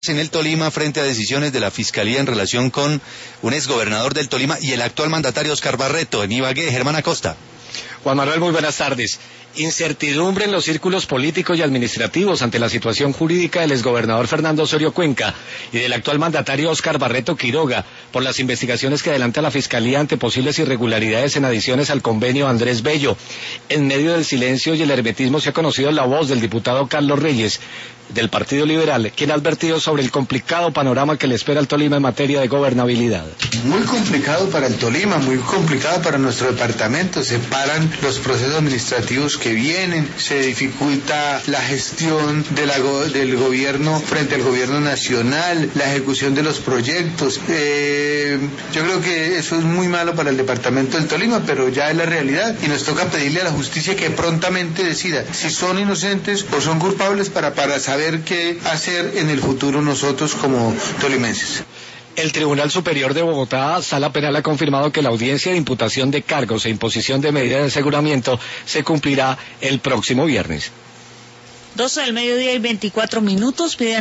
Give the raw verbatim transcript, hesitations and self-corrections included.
En el Tolima frente a decisiones de la Fiscalía en relación con un exgobernador del Tolima y el actual mandatario Óscar Barreto en Ibagué. Germán Acosta. Juan Manuel, muy buenas tardes. Incertidumbre en los círculos políticos y administrativos ante la situación jurídica del exgobernador Fernando Osorio Cuenca y del actual mandatario Óscar Barreto Quiroga por las investigaciones que adelanta la Fiscalía ante posibles irregularidades en adiciones al convenio Andrés Bello. En medio del silencio y el hermetismo se ha conocido la voz del diputado Carlos Reyes del Partido Liberal, quien ha advertido sobre el complicado panorama que le espera al Tolima en materia de gobernabilidad. Muy complicado para el Tolima, muy complicado para nuestro departamento. Se paran los procesos administrativos que vienen, se dificulta la gestión de la go- del gobierno frente al gobierno nacional, la ejecución de los proyectos. Eh, yo creo que eso es muy malo para el departamento del Tolima, pero ya es la realidad y nos toca pedirle a la justicia que prontamente decida si son inocentes o son culpables para, para saber qué hacer en el futuro nosotros como tolimenses. El Tribunal Superior de Bogotá, Sala Penal, ha confirmado que la audiencia de imputación de cargos e imposición de medidas de aseguramiento se cumplirá el próximo viernes. doce del mediodía y veinticuatro minutos. Piden